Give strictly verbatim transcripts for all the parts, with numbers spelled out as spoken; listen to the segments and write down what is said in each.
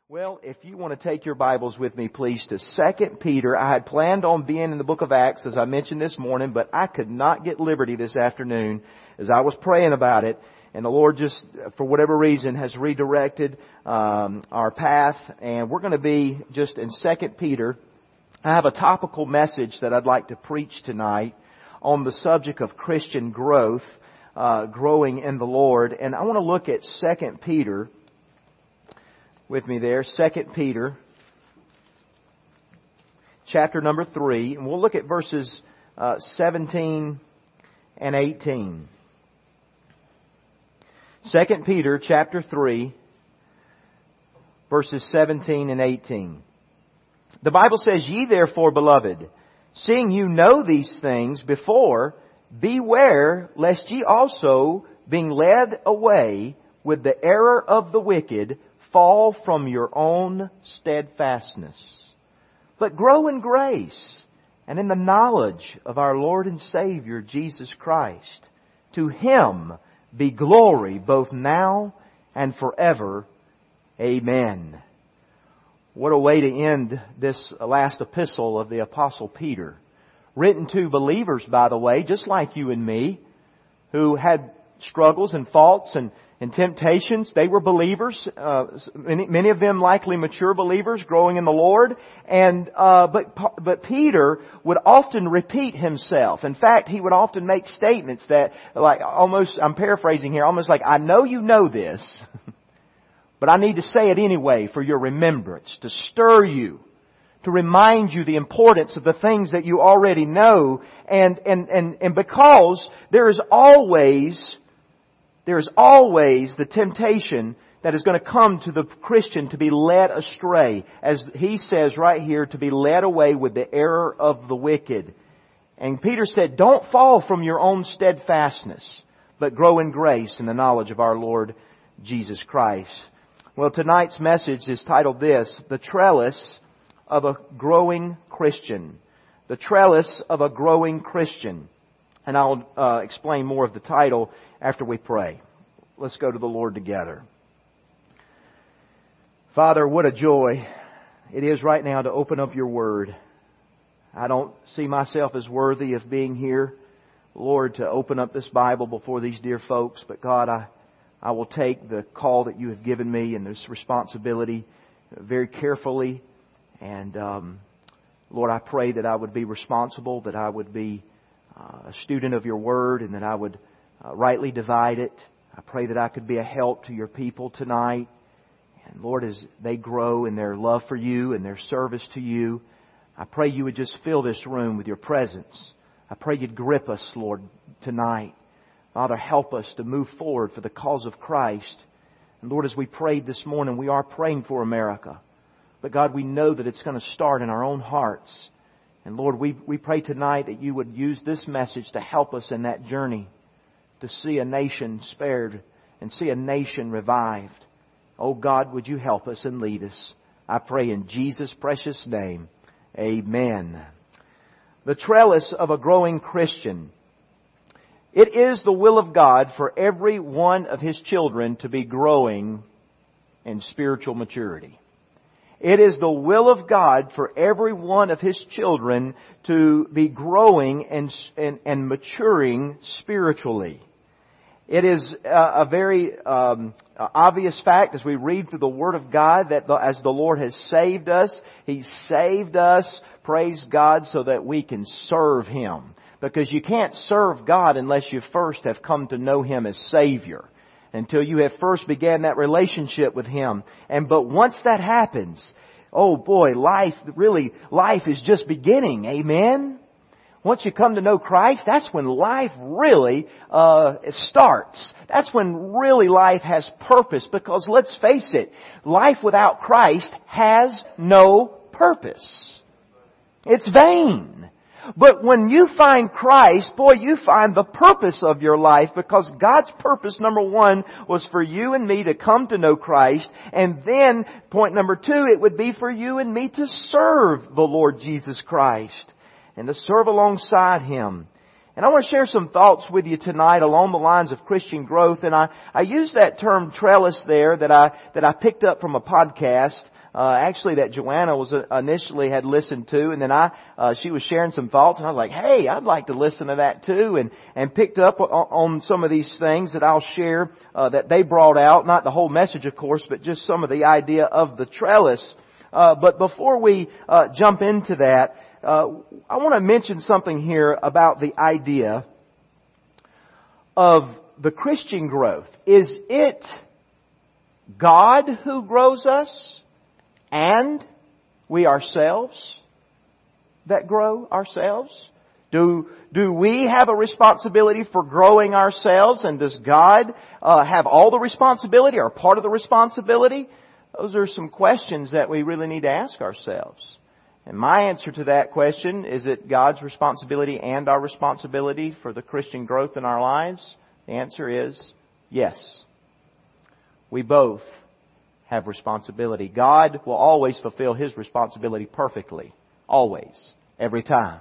Well, if you want to take your Bibles with me, please, to Second Peter. I had planned on being in the book of Acts, as I mentioned this morning, but I could not get liberty this afternoon as I was praying about it. And the Lord just, for whatever reason, has redirected um, our path. And we're going to be just in Second Peter. I have a topical message that I'd like to preach tonight on the subject of Christian growth, uh, growing in the Lord. And I want to look at Second Peter. With me there, Second Peter, chapter number three, and we'll look at verses uh, seventeen and eighteen. Second Peter, chapter three, verses seventeen and eighteen. The Bible says, "Ye therefore, beloved, seeing you know these things before, beware lest ye also, being led away with the error of the wicked, fall from your own steadfastness, but grow in grace and in the knowledge of our Lord and Savior Jesus Christ. To Him be glory both now and forever. Amen." What a way to end this last epistle of the Apostle Peter. Written to believers, by the way, just like you and me, who had struggles and faults and and temptations. They were believers, uh, many, many of them likely mature believers growing in the Lord. And uh, but but Peter would often repeat himself. In fact, he would often make statements that, like, almost, I'm paraphrasing here, almost like, I know you know this, but I need to say it anyway for your remembrance, to stir you, to remind you the importance of the things that you already know. And and and, and because there is always There is always the temptation that is going to come to the Christian to be led astray. As he says right here, to be led away with the error of the wicked. And Peter said, don't fall from your own steadfastness, but grow in grace and the knowledge of our Lord Jesus Christ. Well, tonight's message is titled this, The Trellis of a Growing Christian. The Trellis of a Growing Christian. And I'll uh, explain more of the title after we pray. Let's go to the Lord together. Father, what a joy it is right now to open up Your Word. I don't see myself as worthy of being here, Lord, to open up this Bible before these dear folks. But God, I, I will take the call that You have given me and this responsibility very carefully. And um, Lord, I pray that I would be responsible, that I would be Uh, a student of Your Word, and that I would uh, rightly divide it. I pray that I could be a help to Your people tonight. And Lord, as they grow in their love for You and their service to You, I pray You would just fill this room with Your presence. I pray You'd grip us, Lord, tonight. Father, help us to move forward for the cause of Christ. And Lord, as we prayed this morning, we are praying for America. But God, we know that it's going to start in our own hearts. And Lord, we, we pray tonight that You would use this message to help us in that journey, to see a nation spared and see a nation revived. Oh God, would You help us and lead us? I pray in Jesus' precious name. Amen. The trellis of a growing Christian. It is the will of God for every one of His children to be growing in spiritual maturity. It is the will of God for every one of His children to be growing and, and, and maturing spiritually. It is a, a very um, obvious fact as we read through the Word of God that the, as the Lord has saved us, He saved us, praise God, so that we can serve Him. Because you can't serve God unless you first have come to know Him as Savior. Until you have first began that relationship with Him. And but once that happens, oh boy, life, really, life is just beginning. Amen? Once you come to know Christ, that's when life really uh starts. That's when really life has purpose. Because let's face it, life without Christ has no purpose. It's vain. But when you find Christ, boy, you find the purpose of your life, because God's purpose, number one, was for you and me to come to know Christ. And then, point number two, it would be for you and me to serve the Lord Jesus Christ and to serve alongside Him. And I want to share some thoughts with you tonight along the lines of Christian growth. And I, I use that term trellis there that I, that I picked up from a podcast uh, actually that Joanna was uh, initially had listened to, and then I, uh, she was sharing some thoughts, and I was like, hey, I'd like to listen to that too, and, and picked up on, on some of these things that I'll share, uh, that they brought out, not the whole message of course, but just some of the idea of the trellis. Uh, but before we, uh, jump into that, uh, I want to mention something here about the idea of the Christian growth. Is it God who grows us and we ourselves that grow ourselves? Do, do we have a responsibility for growing ourselves, and does God uh, have all the responsibility or part of the responsibility? Those are some questions that we really need to ask ourselves. And my answer to that question, is it God's responsibility and our responsibility for the Christian growth in our lives? The answer is yes. We both have responsibility. God will always fulfill His responsibility perfectly. Always. Every time.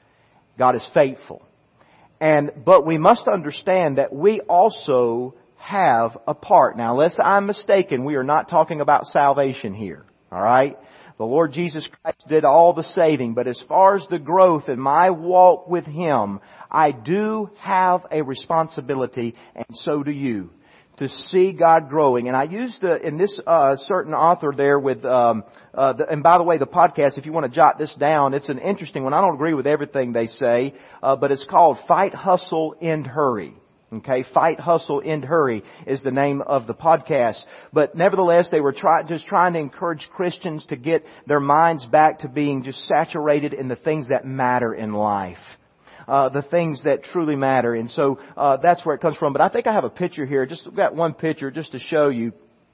God is faithful. And, but we must understand that we also have a part. Now, unless I'm mistaken, we are not talking about salvation here. Alright? The Lord Jesus Christ did all the saving, but as far as the growth in my walk with Him, I do have a responsibility, and so do you, to see God growing. And I used the, in this uh, certain author there with, um, uh, the, and by the way, the podcast, if you want to jot this down, it's an interesting one. I don't agree with everything they say, uh, but it's called Fight, Hustle, End, Hurry. Okay, Fight, Hustle, End, Hurry is the name of the podcast. But nevertheless, they were try, just trying to encourage Christians to get their minds back to being just saturated in the things that matter in life. Uh, the things that truly matter. And so, uh, that's where it comes from. But I think I have a picture here. Just got one picture just to show you,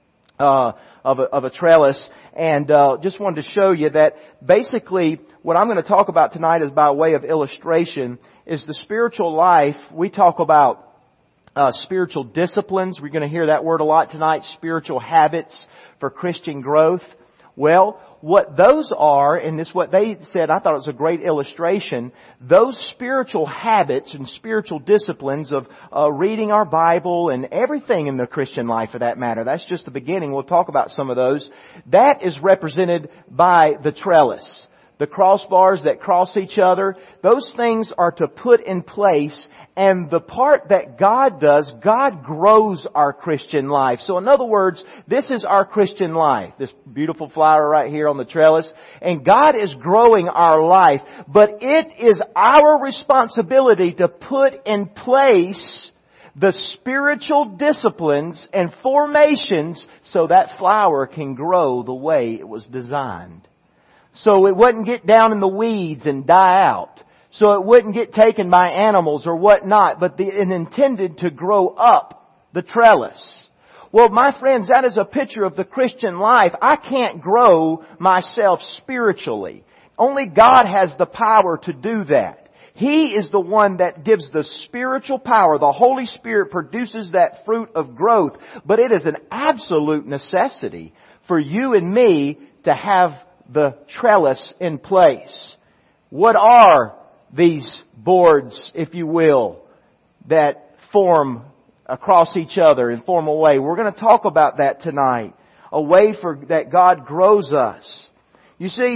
uh, of a, of a trellis. And, uh, just wanted to show you that basically what I'm going to talk about tonight is by way of illustration is the spiritual life. We talk about Uh, spiritual disciplines. We're going to hear that word a lot tonight. Spiritual habits for Christian growth. Well, what those are, and this is what they said, I thought it was a great illustration, those spiritual habits and spiritual disciplines of uh, reading our Bible and everything in the Christian life for that matter. That's just the beginning. We'll talk about some of those. That is represented by the trellis. The crossbars that cross each other, those things are to put in place, and the part that God does, God grows our Christian life. So in other words, this is our Christian life, this beautiful flower right here on the trellis, and God is growing our life, but it is our responsibility to put in place the spiritual disciplines and formations so that flower can grow the way it was designed. So it wouldn't get down in the weeds and die out. So it wouldn't get taken by animals or whatnot, but the, it intended to grow up the trellis. Well, my friends, that is a picture of the Christian life. I can't grow myself spiritually. Only God has the power to do that. He is the one that gives the spiritual power. The Holy Spirit produces that fruit of growth. But it is an absolute necessity for you and me to have the trellis in place. What are these boards, if you will, that form across each other and form a way? We're going to talk about that tonight. A way for that God grows us. You see,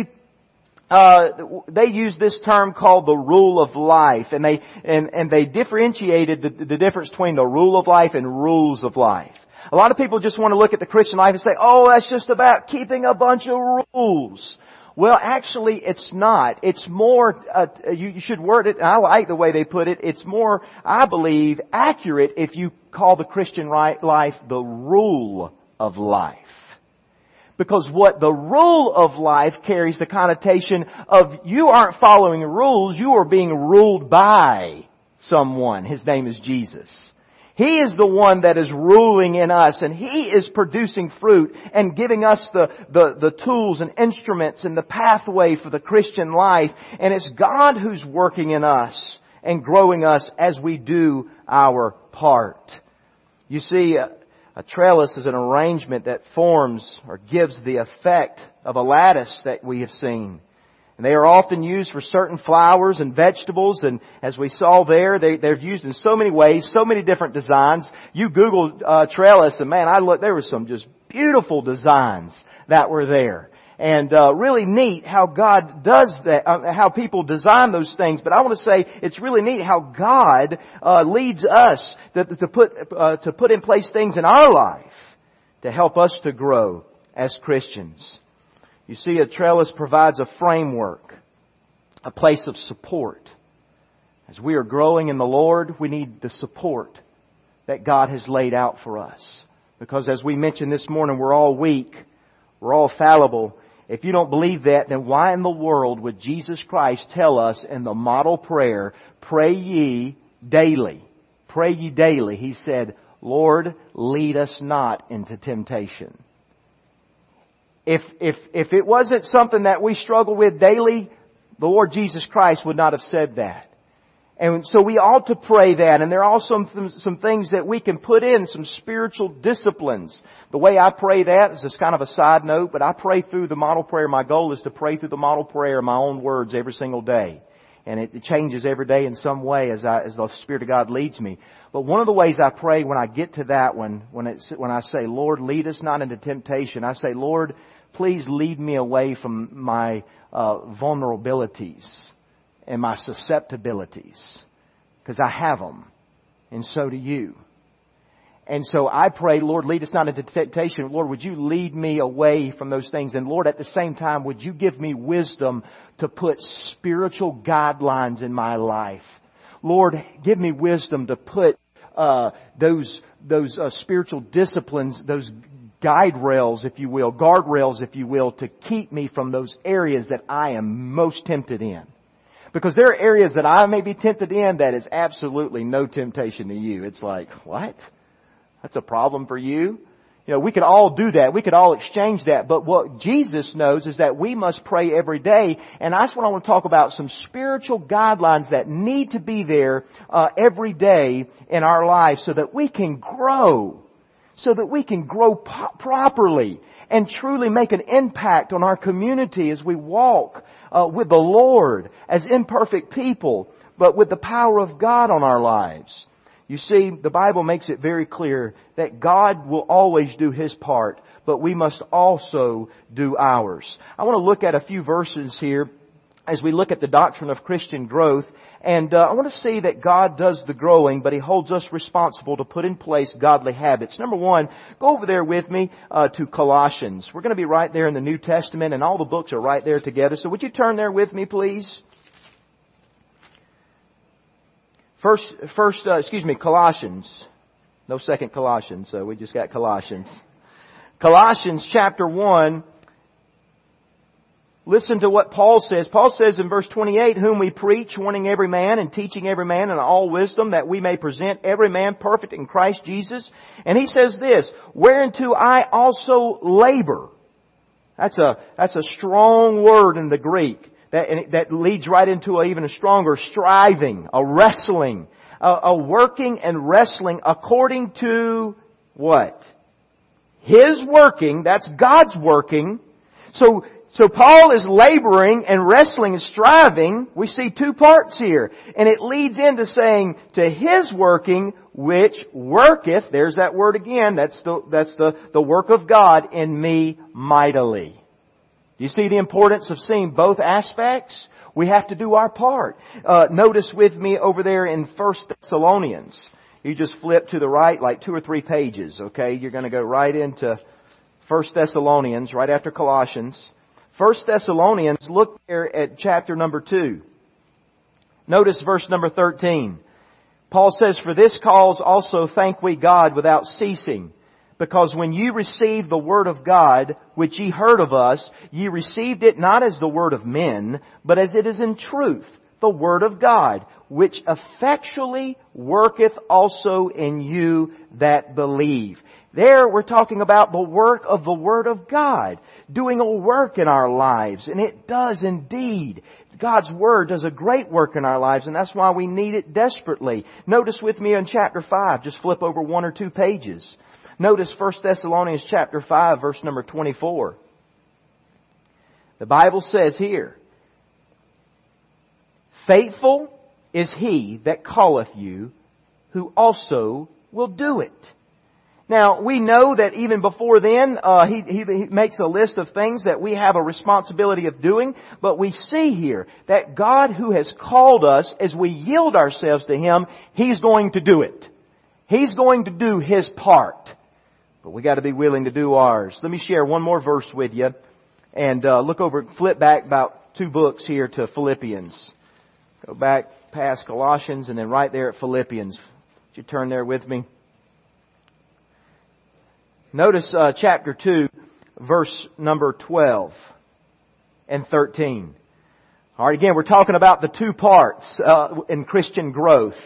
uh, they use this term called the rule of life, and they and and they differentiated the, the difference between the rule of life and rules of life. A lot of people just want to look at the Christian life and say, oh, that's just about keeping a bunch of rules. Well, actually, it's not. It's more, uh, you, you should word it, and I like the way they put it, it's more, I believe, accurate if you call the Christian life the rule of life. Because what the rule of life carries the connotation of you aren't following rules, you are being ruled by someone. His name is Jesus. He is the one that is ruling in us, and He is producing fruit and giving us the, the, the tools and instruments and the pathway for the Christian life. And it's God who's working in us and growing us as we do our part. You see, a, a trellis is an arrangement that forms or gives the effect of a lattice that we have seen. And they are often used for certain flowers and vegetables, and as we saw there, they, they're used in so many ways, so many different designs. You Google uh, trellis, and man, I looked, there were some just beautiful designs that were there. And uh, really neat how God does that, uh, how people design those things. But I want to say it's really neat how God uh, leads us to, to put uh, to put in place things in our life to help us to grow as Christians. You see, a trellis provides a framework, a place of support. As we are growing in the Lord, we need the support that God has laid out for us. Because as we mentioned this morning, we're all weak. We're all fallible. If you don't believe that, then why in the world would Jesus Christ tell us in the model prayer, pray ye daily? Pray ye daily. He said, Lord, lead us not into temptation. If, if, if it wasn't something that we struggle with daily, the Lord Jesus Christ would not have said that. And so we ought to pray that. And there are also some, some things that we can put in, some spiritual disciplines. The way I pray that is just kind of a side note, but I pray through the model prayer. My goal is to pray through the model prayer in my own words every single day. And it, it changes every day in some way as I, as the Spirit of God leads me. But one of the ways I pray when I get to that one, when it's, when I say, Lord, lead us not into temptation, I say, Lord, please lead me away from my uh, vulnerabilities and my susceptibilities, because I have them, and so do you. And so I pray, Lord, lead us not into temptation. Lord, would you lead me away from those things? And Lord, at the same time, would you give me wisdom to put spiritual guidelines in my life? Lord, give me wisdom to put uh, those those uh, spiritual disciplines, those guide rails, if you will, guardrails, if you will, to keep me from those areas that I am most tempted in. Because there are areas that I may be tempted in that is absolutely no temptation to you. It's like, what? That's a problem for you? You know, we could all do that. We could all exchange that. But what Jesus knows is that we must pray every day. And that's what I want to talk about, some spiritual guidelines that need to be there uh, every day in our lives so that we can grow. So that we can grow po- properly and truly make an impact on our community as we walk uh, with the Lord as imperfect people, but with the power of God on our lives. You see, the Bible makes it very clear that God will always do His part, but we must also do ours. I want to look at a few verses here as we look at the doctrine of Christian growth. And uh, I want to see that God does the growing, but He holds us responsible to put in place godly habits. Number one, go over there with me uh, to Colossians. We're going to be right there in the New Testament, and all the books are right there together. So would you turn there with me, please? First, first, uh, excuse me, Colossians. No second Colossians, so we just got Colossians. Colossians chapter one. Listen to what Paul says. Paul says in verse twenty-eight, whom we preach, warning every man and teaching every man in all wisdom, that we may present every man perfect in Christ Jesus. And he says this, whereunto I also labor. That's a, that's a strong word in the Greek. That, and that leads right into a, even a stronger striving, a wrestling, a, a working and wrestling according to what? His working, that's God's working. So, So Paul is laboring and wrestling and striving. We see two parts here. And it leads into saying, to His working, which worketh, there's that word again, that's the, that's the, the work of God in me mightily. Do you see the importance of seeing both aspects? We have to do our part. Uh, notice with me over there in First Thessalonians. You just flip to the right like two or three pages, okay? You're going to go right into First Thessalonians, right after Colossians. First Thessalonians, look there at chapter number two. Notice verse number thirteen. Paul says, for this cause also thank we God without ceasing, because when ye received the word of God, which ye heard of us, ye received it not as the word of men, but as it is in truth, the word of God, which effectually worketh also in you that believe. There we're talking about the work of the Word of God, doing a work in our lives. And it does indeed. God's Word does a great work in our lives, and that's why we need it desperately. Notice with me in chapter five, just flip over one or two pages. Notice First Thessalonians chapter five, verse number twenty-four. The Bible says here, faithful is He that calleth you, who also will do it. Now, we know that even before then, uh, he, he, he makes a list of things that we have a responsibility of doing, but we see here that God who has called us, as we yield ourselves to Him, He's going to do it. He's going to do His part. But we got to be willing to do ours. Let me share one more verse with you, and uh, look over, flip back about two books here to Philippians. Go back past Colossians and then right there at Philippians. Would you turn there with me? Notice uh, chapter two, verse number twelve and thirteen. All right, again, we're talking about the two parts uh, in Christian growth.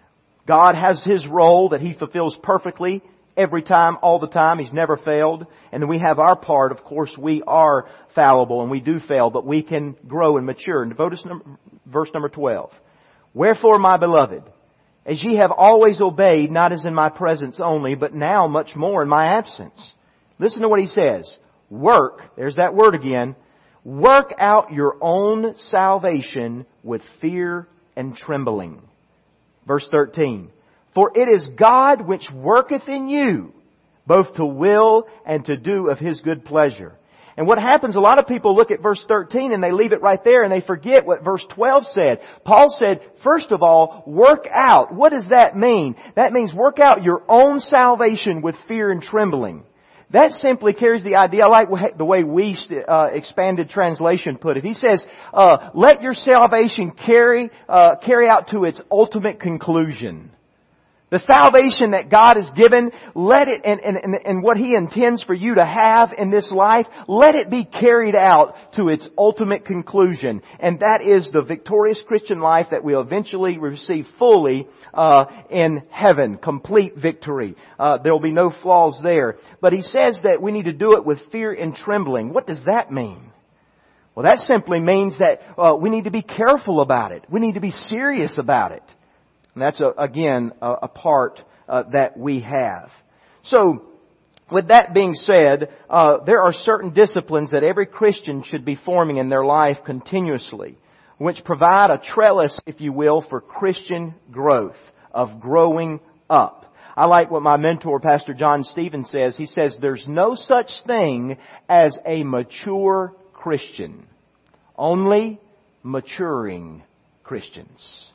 God has His role that He fulfills perfectly every time, all the time. He's never failed. And then we have our part. Of course, we are fallible and we do fail, but we can grow and mature. And notice number, verse number twelve. Wherefore, my beloved, as ye have always obeyed, not as in my presence only, but now much more in my absence. Listen to what he says. Work, there's that word again, work out your own salvation with fear and trembling. Verse thirteen. For it is God which worketh in you, both to will and to do of His good pleasure. And what happens, a lot of people look at verse thirteen and they leave it right there and they forget what verse twelve said. Paul said, first of all, work out. What does that mean? That means work out your own salvation with fear and trembling. That simply carries the idea, I like the way we uh, expanded translation put it. He says, uh, let your salvation carry, uh, carry out to its ultimate conclusion. The salvation that God has given, let it, and, and, and what He intends for you to have in this life, let it be carried out to its ultimate conclusion. And that is the victorious Christian life that we'll eventually receive fully uh, in heaven. Complete victory. Uh, there will be no flaws there. But he says that we need to do it with fear and trembling. What does that mean? Well, that simply means that uh, we need to be careful about it. We need to be serious about it. And that's, a, again, a, a part uh, that we have. So, with that being said, uh, there are certain disciplines that every Christian should be forming in their life continuously, which provide a trellis, if you will, for Christian growth, of growing up. I like what my mentor, Pastor John Stevens, says. He says, there's no such thing as a mature Christian, only maturing Christians.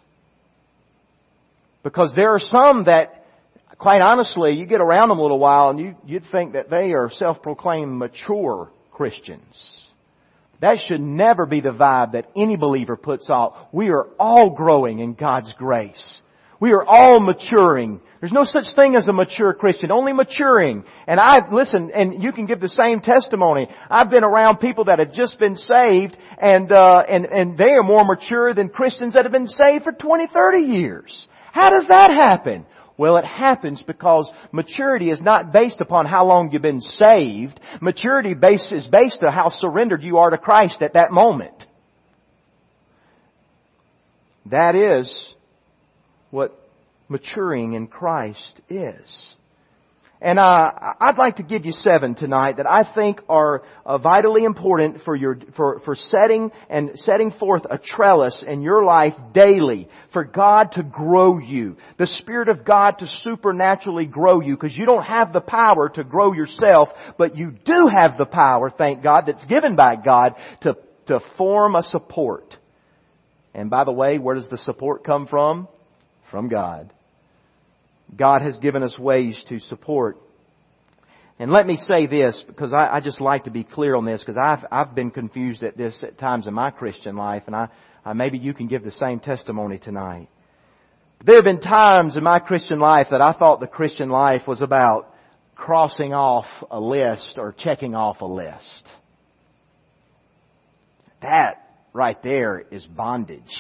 Because there are some that, quite honestly, you get around them a little while and you, you'd think that they are self-proclaimed mature Christians. That should never be the vibe that any believer puts out. We are all growing in God's grace. We are all maturing. There's no such thing as a mature Christian, only maturing. And I, listen, and you can give the same testimony. I've been around people that have just been saved and, uh, and, and they are more mature than Christians that have been saved for twenty, thirty years. How does that happen? Well, it happens because maturity is not based upon how long you've been saved. Maturity base is based on how surrendered you are to Christ at that moment. That is what maturing in Christ is. And uh, I'd like to give you seven tonight that I think are uh, vitally important for your for for setting and setting forth a trellis in your life daily for God to grow you, the Spirit of God to supernaturally grow you, because you don't have the power to grow yourself, but you do have the power, thank God, that's given by God to to form a support. And by the way, where does the support come from? From God. God has given us ways to support. And let me say this, because I, I just like to be clear on this, because I've I've been confused at this at times in my Christian life, and I, I maybe you can give the same testimony tonight. There have been times in my Christian life that I thought the Christian life was about crossing off a list or checking off a list. That right there is bondage.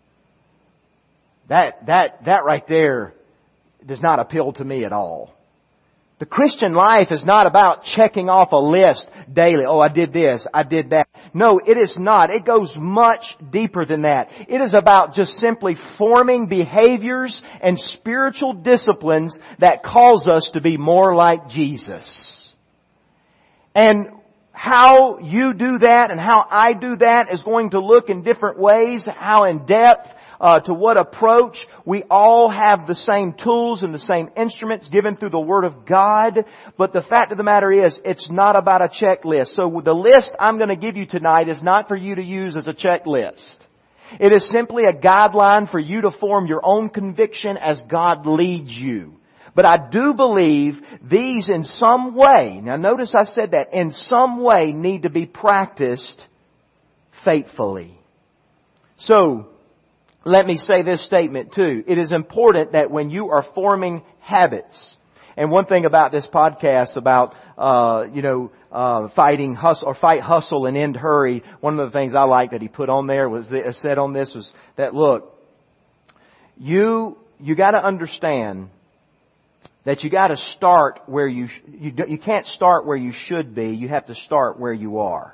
That that that right there does not appeal to me at all. The Christian life is not about checking off a list daily. Oh, I did this, I did that. No, it is not. It goes much deeper than that. It is about just simply forming behaviors and spiritual disciplines that cause us to be more like Jesus. And how you do that and how I do that is going to look in different ways, how in depth. uh, to what approach. We all have the same tools and the same instruments given through the Word of God. But the fact of the matter is, it's not about a checklist. So the list I'm going to give you tonight is not for you to use as a checklist. It is simply a guideline for you to form your own conviction as God leads you. But I do believe these in some way, now notice I said that, in some way need to be practiced faithfully. So, let me say this statement too. It is important that when you are forming habits, and one thing about this podcast about, uh, you know, uh, fighting hustle, or fight hustle and end hurry, one of the things I like that he put on there was, that, said on this was that, look, you, you gotta understand that you got to start where you, you you can't start where you should be. You have to start where you are.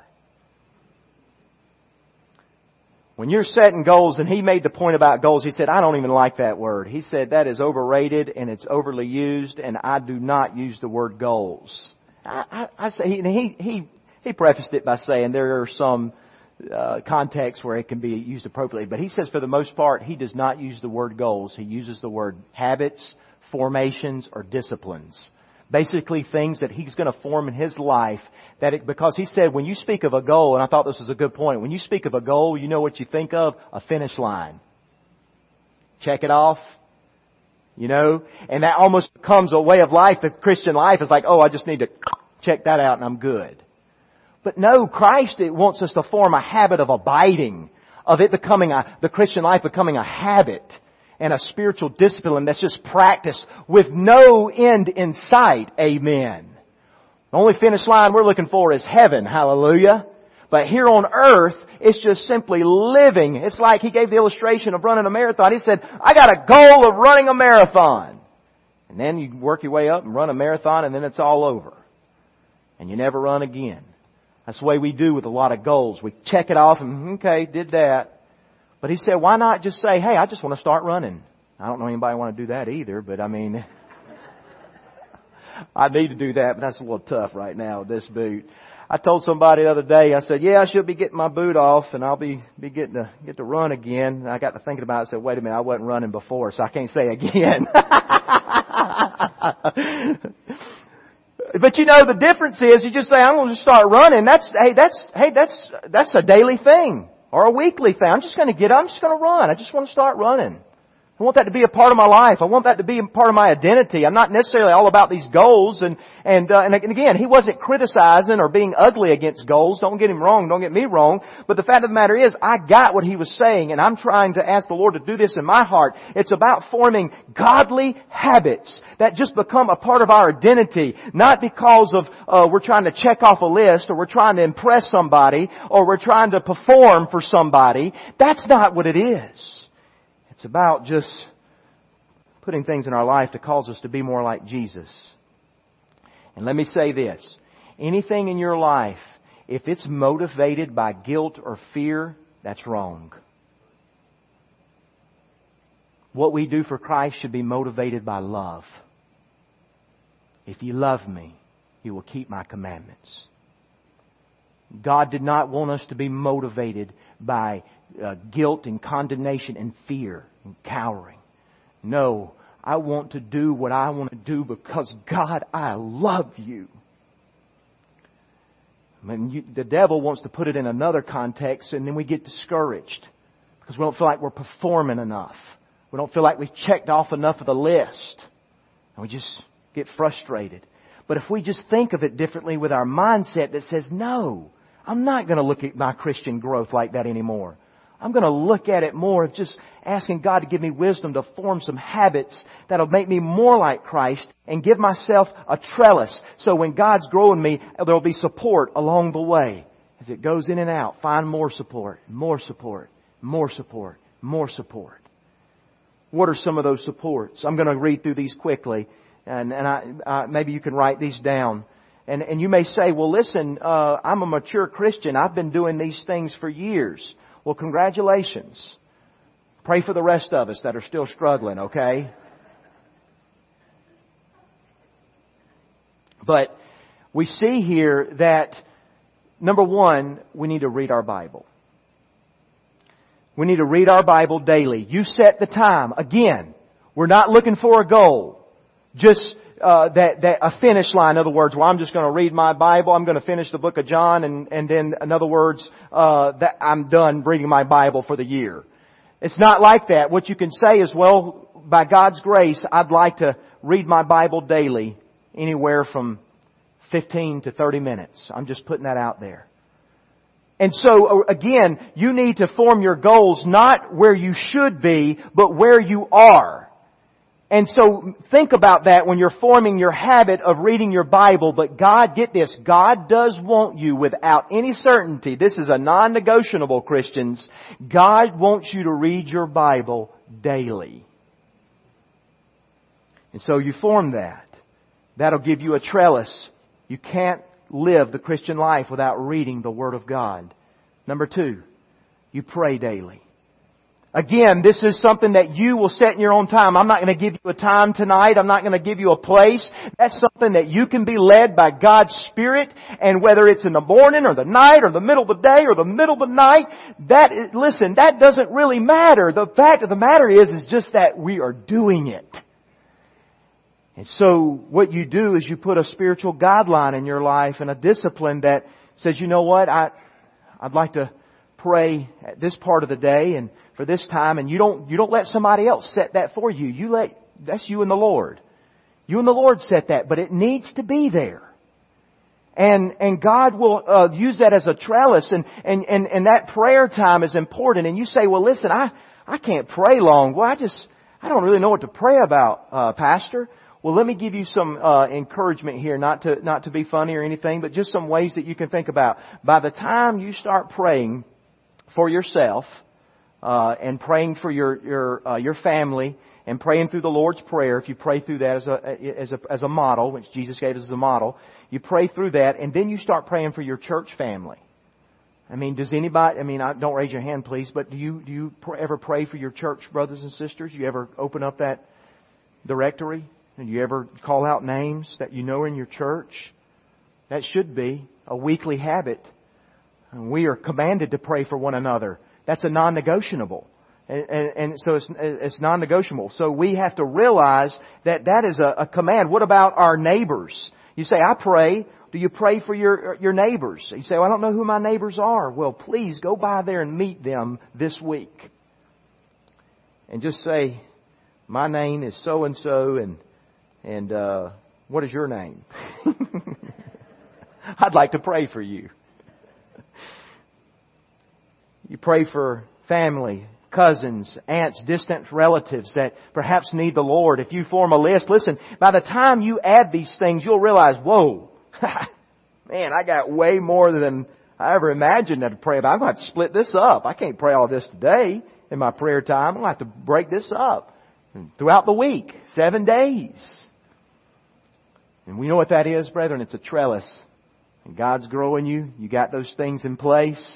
When you're setting goals, and he made the point about goals, he said, I don't even like that word. He said that is overrated and it's overly used, and I do not use the word goals. I, I, I say he he he prefaced it by saying there are some uh, contexts where it can be used appropriately, but he says for the most part he does not use the word goals. He uses the word habits, formations, or disciplines. Basically things that he's going to form in his life, that it, because he said when you speak of a goal, and I thought this was a good point, when you speak of a goal, you know what you think of? A finish line. Check it off. You know? And that almost becomes a way of life. The Christian life is like, oh, I just need to check that out and I'm good. But no, Christ it wants us to form a habit of abiding, of it becoming a, the Christian life becoming a habit. And a spiritual discipline that's just practiced with no end in sight. Amen. The only finish line we're looking for is heaven. Hallelujah. But here on earth, it's just simply living. It's like he gave the illustration of running a marathon. He said, I got a goal of running a marathon. And then you work your way up and run a marathon, and then it's all over. And you never run again. That's the way we do with a lot of goals. We check it off and, okay, did that. But he said, why not just say, hey, I just want to start running. I don't know anybody want to do that either, but I mean, I need to do that, but that's a little tough right now with this boot. I told somebody the other day, I said, yeah, I should be getting my boot off and I'll be, be getting to, get to run again. And I got to thinking about it and said, wait a minute, I wasn't running before, so I can't say again. But you know, the difference is you just say, I'm going to start running. That's, hey, that's, hey, that's, that's a daily thing. Or a weekly thing. I'm just going to get up. I'm just going to run. I just want to start running. I want that to be a part of my life. I want that to be a part of my identity. I'm not necessarily all about these goals. And and, uh, and again, he wasn't criticizing or being ugly against goals. Don't get him wrong. Don't get me wrong. But the fact of the matter is, I got what he was saying, and I'm trying to ask the Lord to do this in my heart. It's about forming godly habits that just become a part of our identity, not because of uh, we're trying to check off a list, or we're trying to impress somebody, or we're trying to perform for somebody. That's not what it is. It's about just putting things in our life to cause us to be more like Jesus. And let me say this. Anything in your life, if it's motivated by guilt or fear, that's wrong. What we do for Christ should be motivated by love. If you love me, you will keep my commandments. God did not want us to be motivated by uh, guilt and condemnation and fear and cowering. No, I want to do what I want to do because, God, I love you. I mean, you, the devil wants to put it in another context, and then we get discouraged because we don't feel like we're performing enough. We don't feel like we've checked off enough of the list. And we just get frustrated. But if we just think of it differently with our mindset that says, no, I'm not going to look at my Christian growth like that anymore. I'm going to look at it more of just asking God to give me wisdom to form some habits that'll make me more like Christ and give myself a trellis. So when God's growing me, there'll be support along the way. As it goes in and out, find more support, more support, more support, more support. What are some of those supports? I'm going to read through these quickly. And, and I, uh, maybe you can write these down. And, and you may say, well, listen, uh, I'm a mature Christian. I've been doing these things for years. Well, congratulations. Pray for the rest of us that are still struggling, okay? But we see here that, number one, we need to read our Bible. We need to read our Bible daily. You set the time. Again, we're not looking for a goal. Just uh, that, that a finish line. In other words, well, I'm just going to read my Bible. I'm going to finish the book of John, and, and then, in other words, uh, that I'm done reading my Bible for the year. It's not like that. What you can say is, well, by God's grace, I'd like to read my Bible daily, anywhere from fifteen to thirty minutes. I'm just putting that out there. And so, again, you need to form your goals not where you should be, but where you are. And so, think about that when you're forming your habit of reading your Bible. But God, get this, God does want you without any certainty. This is a non-negotiable, Christians. God wants you to read your Bible daily. And so you form that. That'll give you a trellis. You can't live the Christian life without reading the Word of God. Number two, you pray daily. Again, this is something that you will set in your own time. I'm not going to give you a time tonight. I'm not going to give you a place. That's something that you can be led by God's Spirit. And whether it's in the morning or the night or the middle of the day or the middle of the night, that is, listen, that doesn't really matter. The fact of the matter is, is just that we are doing it. And so what you do is you put a spiritual guideline in your life and a discipline that says, you know what, I, I'd like to pray at this part of the day and for this time, and you don't, you don't let somebody else set that for you. You let, that's you and the Lord. You and the Lord set that, but it needs to be there. And, and God will uh, use that as a trellis, and, and, and, and that prayer time is important. And you say, well, listen, I, I can't pray long. Well, I just, I don't really know what to pray about, uh, Pastor. Well, let me give you some uh, encouragement here, not to not to be funny or anything, but just some ways that you can think about. By the time you start praying for yourself uh, and praying for your your uh, your family and praying through the Lord's Prayer, if you pray through that as a as a as a model, which Jesus gave us as a model, you pray through that, and then you start praying for your church family. I mean, does anybody? I mean, I, don't raise your hand, please, but do you do you pr- ever pray for your church brothers and sisters? You ever open up that directory? And you ever call out names that you know in your church? That should be a weekly habit. And we are commanded to pray for one another. That's a non-negotiable. And, and, and so it's, it's non-negotiable. So we have to realize that that is a, a command. What about our neighbors? You say, I pray. Do you pray for your, your neighbors? You say, well, I don't know who my neighbors are. Well, please go by there and meet them this week. And just say, my name is so-and-so, and And uh, what is your name? I'd like to pray for you. You pray for family, cousins, aunts, distant relatives that perhaps need the Lord. If you form a list, listen, by the time you add these things, you'll realize, whoa, man, I got way more than I ever imagined to pray about. I'm going to have to split this up. I can't pray all this today in my prayer time. I'm going to have to break this up throughout the week, seven days. And we know what that is, brethren. It's a trellis. And God's growing you. You got those things in place.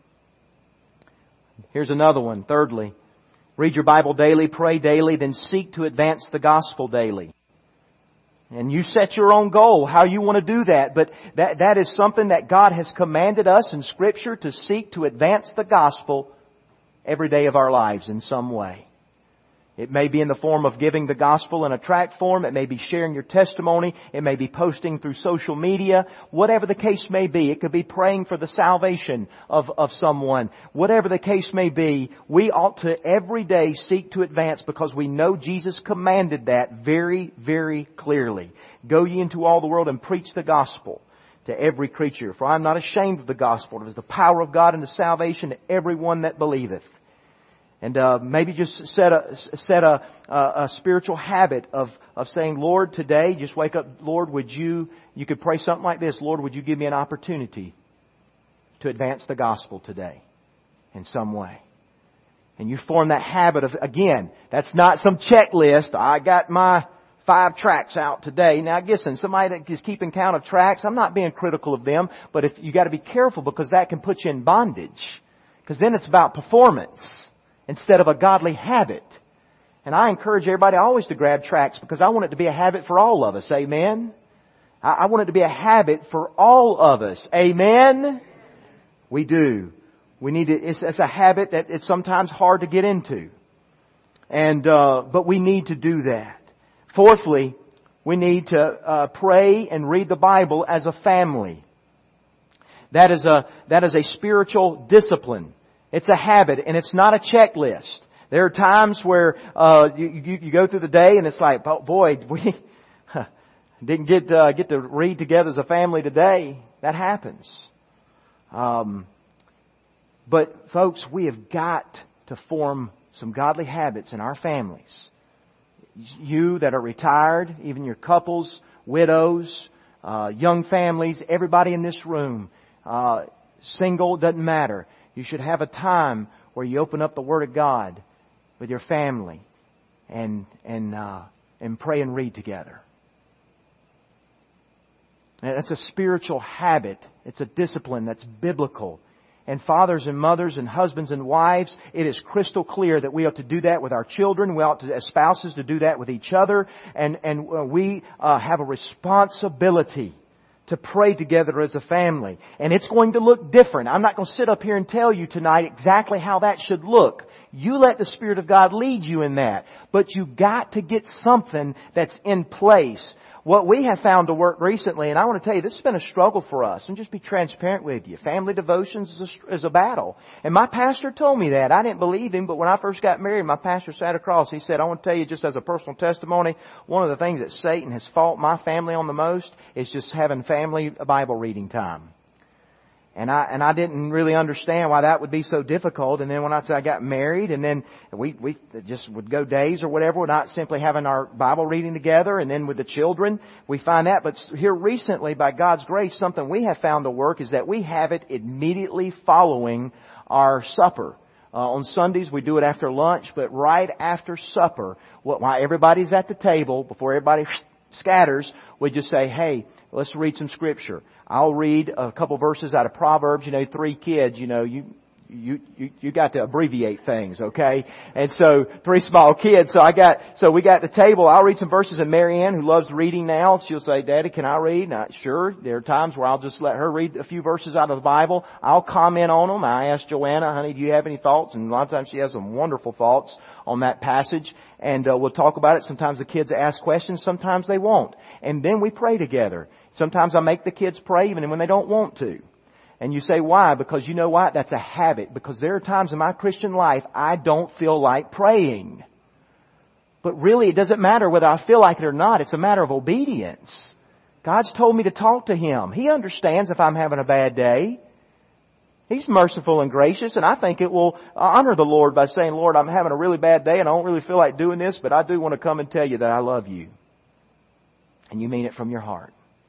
Here's another one. Thirdly, read your Bible daily, pray daily, then seek to advance the gospel daily. And you set your own goal, how you want to do that. But that, that is something that God has commanded us in Scripture to seek to advance the gospel every day of our lives in some way. It may be in the form of giving the gospel in a tract form. It may be sharing your testimony. It may be posting through social media. Whatever the case may be. It could be praying for the salvation of, of someone. Whatever the case may be, we ought to every day seek to advance because we know Jesus commanded that very, very clearly. Go ye into all the world and preach the gospel to every creature. For I am not ashamed of the gospel. It is the power of God unto salvation to everyone that believeth. And uh, maybe just set a set a, a, a spiritual habit of of saying, Lord, today, just wake up, Lord, would you, you could pray something like this, Lord, would you give me an opportunity to advance the gospel today in some way? And you form that habit of, again, that's not some checklist. I got my five tracts out today. Now, listen, somebody that is keeping count of tracts, I'm not being critical of them, but if you got to be careful because that can put you in bondage. Because then it's about performance instead of a godly habit. And I encourage everybody always to grab tracts because I want it to be a habit for all of us. Amen? I, I want it to be a habit for all of us. Amen? We do. We need to, it's, it's a habit that it's sometimes hard to get into. And, uh, but we need to do that. Fourthly, we need to, uh, pray and read the Bible as a family. That is a, that is a spiritual discipline. It's a habit and it's not a checklist. There are times where, uh, you, you, you go through the day and it's like, oh boy, we didn't get, uh, get to read together as a family today. That happens. Um, but folks, we have got to form some godly habits in our families. You that are retired, even your couples, widows, uh, young families, everybody in this room, uh, single, doesn't matter. You should have a time where you open up the Word of God with your family and and uh, and pray and read together. And it's a spiritual habit. It's a discipline that's biblical. And fathers and mothers and husbands and wives, it is crystal clear that we ought to do that with our children. We ought to, as spouses, to do that with each other. And, and we uh, have a responsibility to pray together as a family. And it's going to look different. I'm not going to sit up here and tell you tonight exactly how that should look. You let the Spirit of God lead you in that. But you got to get something that's in place. What we have found to work recently, and I want to tell you, this has been a struggle for us, and just be transparent with you. Family devotions is a, is a battle. And my pastor told me that. I didn't believe him, but when I first got married, my pastor sat across. He said, I want to tell you just as a personal testimony, one of the things that Satan has fought my family on the most is just having family Bible reading time. And I, and I didn't really understand why that would be so difficult. And then when I said I got married, and then we, we just would go days or whatever, we're not simply having our Bible reading together. And then with the children, we find that. But here recently, by God's grace, something we have found to work is that we have it immediately following our supper. Uh, on Sundays, we do it after lunch, but right after supper, while everybody's at the table, before everybody scatters, we just say, hey, let's read some Scripture. I'll read a couple verses out of Proverbs. You know, three kids, you know, you, you, you, you got to abbreviate things, okay? And so, three small kids. So I got, so we got the table. I'll read some verses, and Mary Ann, who loves reading now, she'll say, Daddy, can I read? And I, sure. There are times where I'll just let her read a few verses out of the Bible. I'll comment on them. I ask Joanna, honey, do you have any thoughts? And a lot of times she has some wonderful thoughts on that passage. And uh, we'll talk about it. Sometimes the kids ask questions. Sometimes they won't. And then we pray together. Sometimes I make the kids pray even when they don't want to. And you say, why? Because you know what? That's a habit. Because there are times in my Christian life I don't feel like praying. But really, it doesn't matter whether I feel like it or not. It's a matter of obedience. God's told me to talk to Him. He understands if I'm having a bad day. He's merciful and gracious, and I think it will honor the Lord by saying, Lord, I'm having a really bad day and I don't really feel like doing this, but I do want to come and tell you that I love you. And you mean it from your heart.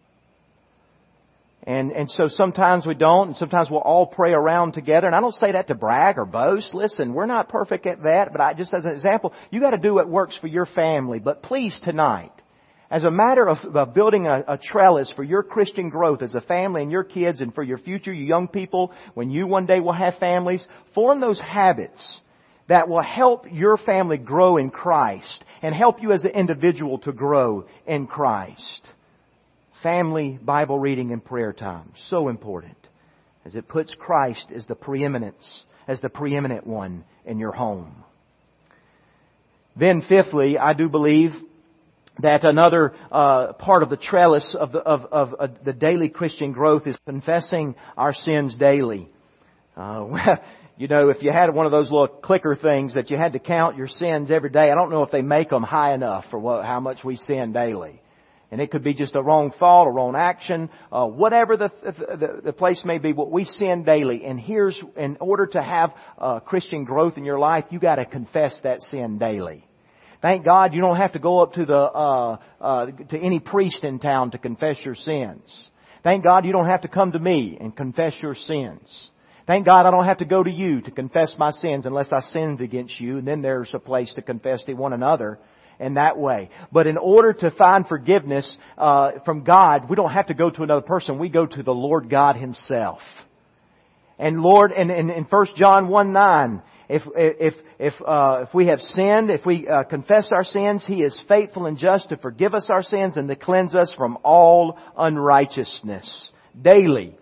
And and so sometimes we don't, and sometimes we'll all pray around together. And I don't say that to brag or boast. Listen, we're not perfect at that, but I just as an example, you got to do what works for your family. But please tonight, as a matter of, of building a, a trellis for your Christian growth as a family and your kids and for your future, you young people, when you one day will have families, form those habits that will help your family grow in Christ and help you as an individual to grow in Christ. Family Bible reading and prayer time. So important. As it puts Christ as the preeminence, as the preeminent one in your home. Then fifthly, I do believe that another uh, part of the trellis of the, of, of, of the daily Christian growth is confessing our sins daily. Uh, well, you know, if you had one of those little clicker things that you had to count your sins every day, I don't know if they make them high enough for what, how much we sin daily. And it could be just a wrong thought, a wrong action, uh, whatever the, the the place may be. What we sin daily, and here's in order to have uh, Christian growth in your life, you got to confess that sin daily. Thank God you don't have to go up to the uh, uh, to any priest in town to confess your sins. Thank God you don't have to come to me and confess your sins. Thank God I don't have to go to you to confess my sins unless I sinned against you, and then there's a place to confess to one another. In that way. But in order to find forgiveness uh, from God, we don't have to go to another person. We go to the Lord God Himself. And Lord, in, in, in First John one nine, if if if uh, if we have sinned, if we uh, confess our sins, He is faithful and just to forgive us our sins and to cleanse us from all unrighteousness daily.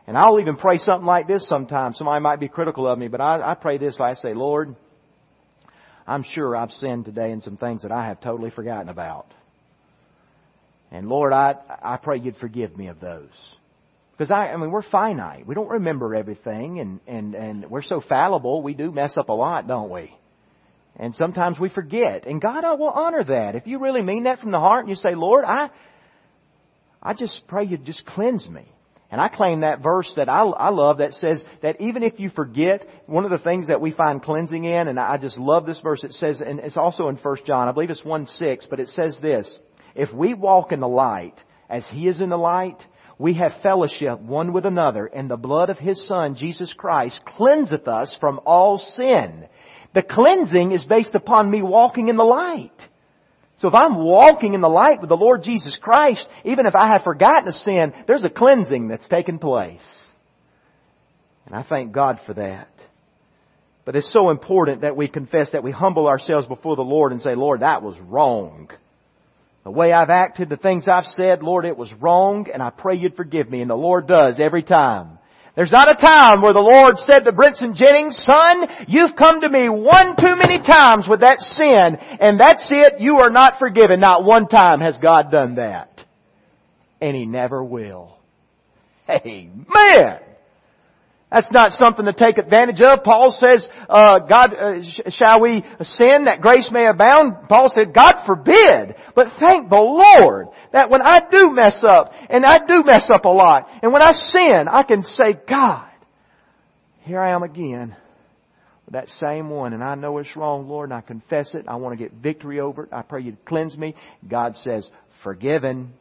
And I'll even pray something like this sometimes. Somebody might be critical of me, but I, I pray this. I say, Lord, I'm sure I've sinned today in some things that I have totally forgotten about. And Lord, I, I pray You'd forgive me of those. Because I, I mean, we're finite. We don't remember everything, and, and, and we're so fallible. We do mess up a lot, don't we? And sometimes we forget. And God will honor that. If you really mean that from the heart and you say, Lord, I, I just pray You'd just cleanse me. And I claim that verse that I, I love that says that even if you forget, one of the things that we find cleansing in, and I just love this verse, it says, and it's also in First John, I believe it's one six, but it says this, if we walk in the light as He is in the light, we have fellowship one with another, and the blood of His Son, Jesus Christ, cleanseth us from all sin. The cleansing is based upon me walking in the light. So if I'm walking in the light with the Lord Jesus Christ, even if I have forgotten a sin, there's a cleansing that's taken place. And I thank God for that. But it's so important that we confess, that we humble ourselves before the Lord and say, Lord, that was wrong. The way I've acted, the things I've said, Lord, it was wrong, and I pray You'd forgive me. And the Lord does every time. There's not a time where the Lord said to Brinson Jennings, son, you've come to me one too many times with that sin, and that's it, you are not forgiven. Not one time has God done that. And He never will. Amen! That's not something to take advantage of. Paul says, uh, God, uh, sh- shall we sin that grace may abound? Paul said, God forbid. But thank the Lord that when I do mess up, and I do mess up a lot, and when I sin, I can say, God, here I am again with that same one, and I know it's wrong, Lord, and I confess it. I want to get victory over it. I pray You'd cleanse me. God says, forgiven.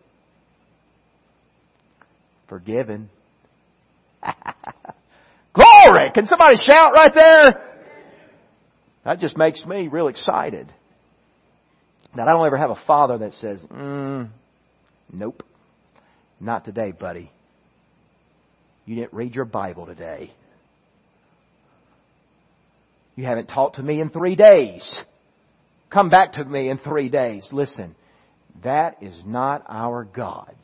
Forgiven. Glory! Can somebody shout right there? That just makes me real excited. That I don't ever have a father that says, mm, nope, not today, buddy. You didn't read your Bible today. You haven't talked to me in three days. Come back to me in three days. Listen, that is not our God.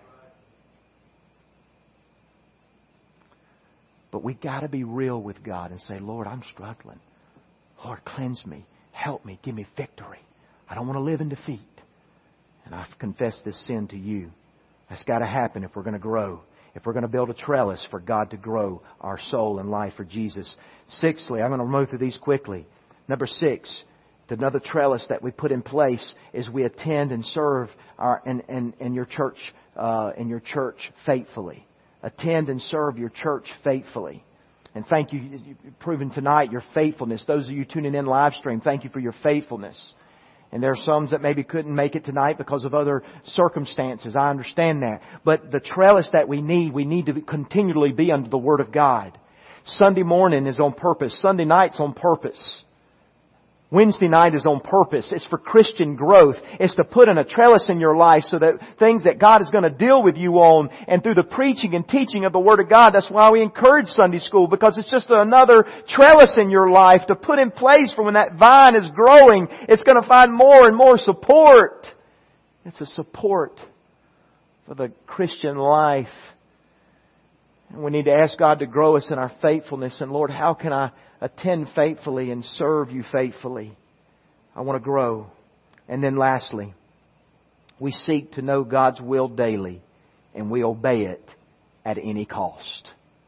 But we got to be real with God and say, Lord, I'm struggling. Lord, cleanse me. Help me. Give me victory. I don't want to live in defeat. And I've confessed this sin to You. That's got to happen if we're going to grow. If we're going to build a trellis for God to grow our soul and life for Jesus. Sixthly, I'm going to move through these quickly. Number six, another trellis that we put in place is we attend and serve our in, in, in your church uh, in your church faithfully. Attend and serve your church faithfully. And thank you, you've proven tonight your faithfulness. Those of you tuning in live stream, thank you for your faithfulness. And there are some that maybe couldn't make it tonight because of other circumstances. I understand that. But the trellis that we need, we need to continually be under the Word of God. Sunday morning is on purpose. Sunday night's on purpose. Wednesday night is on purpose. It's for Christian growth. It's to put in a trellis in your life so that things that God is going to deal with you on, and through the preaching and teaching of the Word of God, that's why we encourage Sunday school, because it's just another trellis in your life to put in place for when that vine is growing. It's going to find more and more support. It's a support for the Christian life. And we need to ask God to grow us in our faithfulness. And Lord, how can I attend faithfully and serve You faithfully? I want to grow. And then lastly, we seek to know God's will daily, and we obey it at any cost.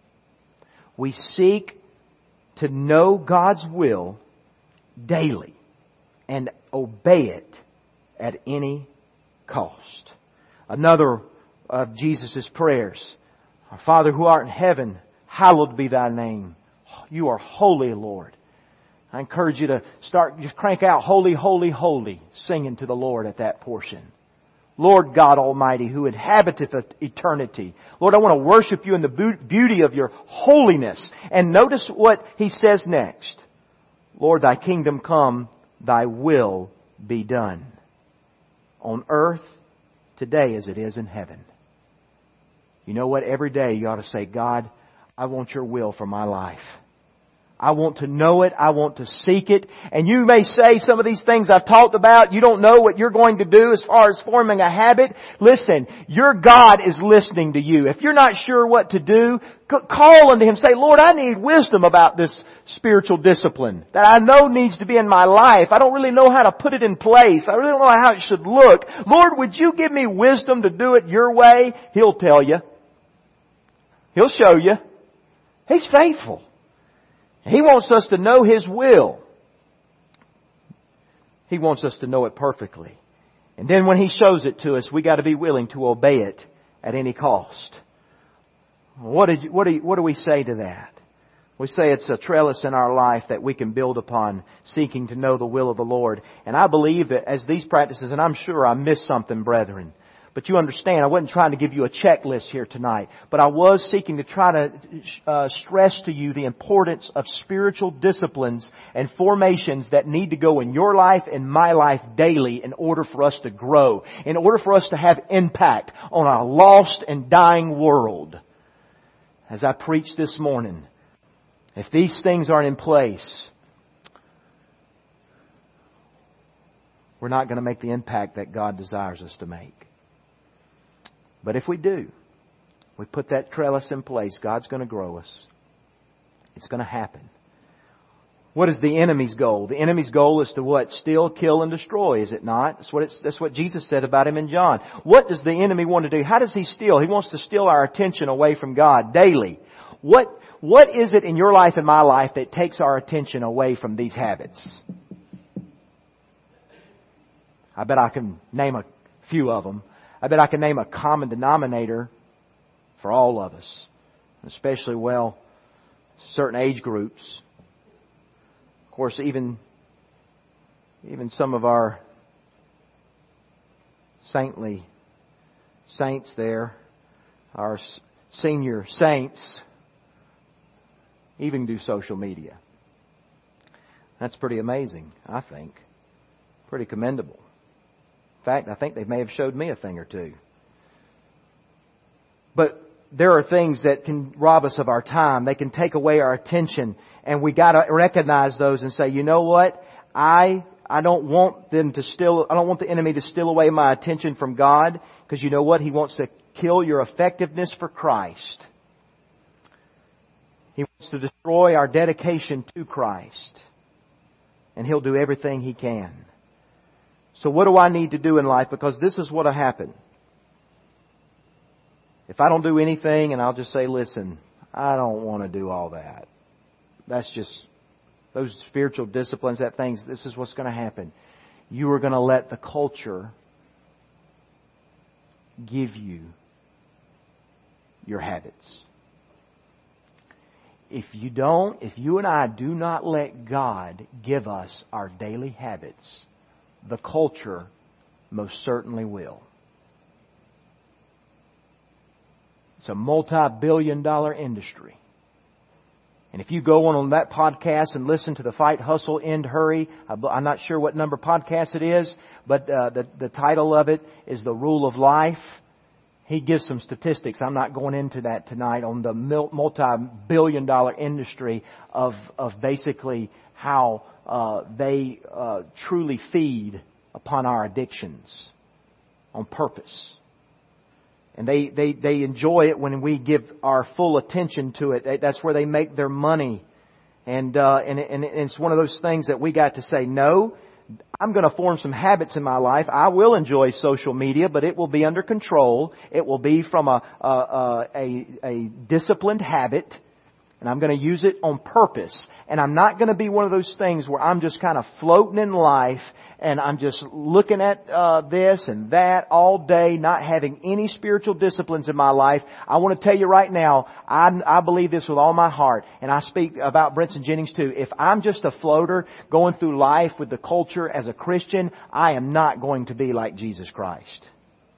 We seek to know God's will daily and obey it at any cost. Another of Jesus' prayers, our Father who art in heaven, hallowed be Thy name. You are holy, Lord. I encourage you to start, just crank out holy, holy, holy, singing to the Lord at that portion. Lord God Almighty, who inhabiteth eternity. Lord, I want to worship You in the beauty of Your holiness. And notice what He says next. Lord, Thy kingdom come, Thy will be done. On earth today as it is in heaven. You know what? Every day you ought to say, God, I want Your will for my life. I want to know it. I want to seek it. And you may say some of these things I've talked about, you don't know what you're going to do as far as forming a habit. Listen, your God is listening to you. If you're not sure what to do, call unto Him. Say, Lord, I need wisdom about this spiritual discipline that I know needs to be in my life. I don't really know how to put it in place. I really don't know how it should look. Lord, would you give me wisdom to do it your way? He'll tell you. He'll show you. He's faithful. He wants us to know His will. He wants us to know it perfectly. And then when He shows it to us, we got to be willing to obey it at any cost. What did you, what do you, what do we say to that? We say it's a trellis in our life that we can build upon, seeking to know the will of the Lord. And I believe that as these practices, and I'm sure I missed something, brethren, but you understand, I wasn't trying to give you a checklist here tonight, but I was seeking to try to uh, stress to you the importance of spiritual disciplines and formations that need to go in your life and my life daily in order for us to grow, in order for us to have impact on a lost and dying world. As I preached this morning, if these things aren't in place, we're not going to make the impact that God desires us to make. But if we do, we put that trellis in place, God's going to grow us. It's going to happen. What is the enemy's goal? The enemy's goal is to what? Steal, kill, and destroy, is it not? That's what, it's, that's what Jesus said about Him in John. What does the enemy want to do? How does he steal? He wants to steal our attention away from God daily. What, what is it in your life and my life that takes our attention away from these habits? I bet I can name a few of them. I bet I can name a common denominator for all of us, especially, well, certain age groups. Of course, even, even some of our saintly saints there, our senior saints, even do social media. That's pretty amazing, I think. Pretty commendable. In fact, I think they may have showed me a thing or two. But there are things that can rob us of our time. They can take away our attention. And we got to recognize those and say, you know what? I I don't want them to steal, I don't want the enemy to steal away my attention from God. Because you know what? He wants to kill your effectiveness for Christ. He wants to destroy our dedication to Christ. And He'll do everything He can. So what do I need to do in life? Because this is what will happen. If I don't do anything and I'll just say, listen, I don't want to do all that. That's just, those spiritual disciplines, that things, this is what's going to happen. You are going to let the culture give you your habits. If you don't, if you and I do not let God give us our daily habits, the culture most certainly will. It's a multi-billion dollar industry. And if you go on, on that podcast and listen to the Fight, Hustle, End, Hurry, I'm not sure what number podcast it is, but uh, the, the title of it is The Rule of Life. He gives some statistics. I'm not going into that tonight on the multi-billion dollar industry of, of basically how uh, they uh, truly feed upon our addictions on purpose. And they, they, they enjoy it when we give our full attention to it. That's where they make their money. And, uh, and, and it's one of those things that we got to say, no, I'm going to form some habits in my life. I will enjoy social media, but it will be under control. It will be from a, a, a, a disciplined habit. And I'm going to use it on purpose. And I'm not going to be one of those things where I'm just kind of floating in life and I'm just looking at uh, this and that all day, not having any spiritual disciplines in my life. I want to tell you right now, I, I believe this with all my heart. And I speak about Brinson Jennings too. If I'm just a floater going through life with the culture as a Christian, I am not going to be like Jesus Christ.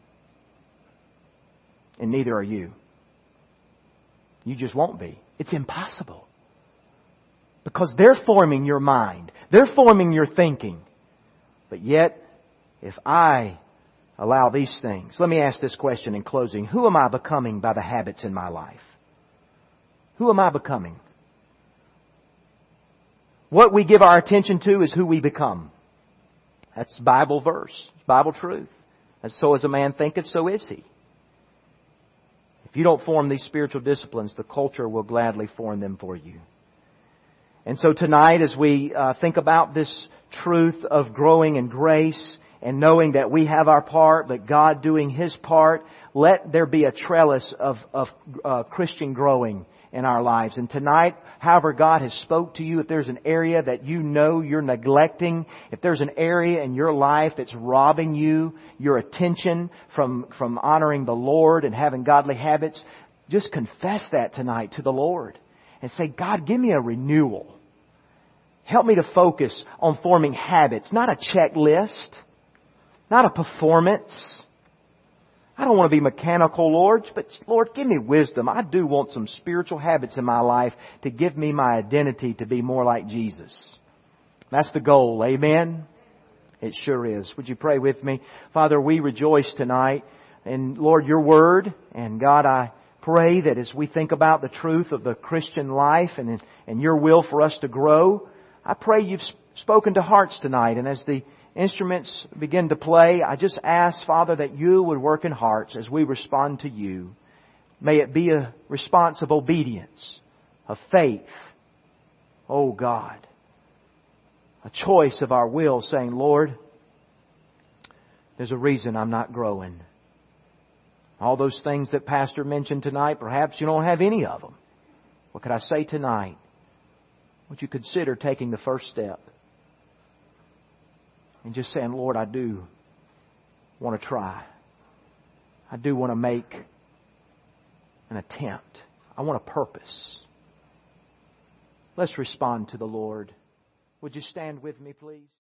And neither are you. You just won't be. It's impossible. Because they're forming your mind. They're forming your thinking. But yet, if I allow these things... Let me ask this question in closing. Who am I becoming by the habits in my life? Who am I becoming? What we give our attention to is who we become. That's Bible verse, Bible truth. And so as a man thinketh, so is he. If you don't form these spiritual disciplines, the culture will gladly form them for you. And so tonight, as we uh, think about this truth of growing in grace and knowing that we have our part, but God doing His part, let there be a trellis of, of uh, Christian growing in our lives. And tonight, however God has spoke to you, if there's an area that you know you're neglecting, if there's an area in your life that's robbing you your attention from, from honoring the Lord and having godly habits, just confess that tonight to the Lord and say, God, give me a renewal. Help me to focus on forming habits, not a checklist, not a performance. I don't want to be mechanical, Lord, but Lord, give me wisdom. I do want some spiritual habits in my life to give me my identity to be more like Jesus. That's the goal. Amen? It sure is. Would you pray with me? Father, we rejoice tonight in, Lord, Your Word. And God, I pray that as we think about the truth of the Christian life and, and Your will for us to grow, I pray You've spoken to hearts tonight. And as the instruments begin to play, I just ask, Father, that You would work in hearts as we respond to You. May it be a response of obedience, of faith. Oh God, a choice of our will saying, Lord, there's a reason I'm not growing. All those things that Pastor mentioned tonight, perhaps you don't have any of them. What could I say tonight? Would you consider taking the first step? And just saying, Lord, I do want to try. I do want to make an attempt. I want a purpose. Let's respond to the Lord. Would you stand with me, please?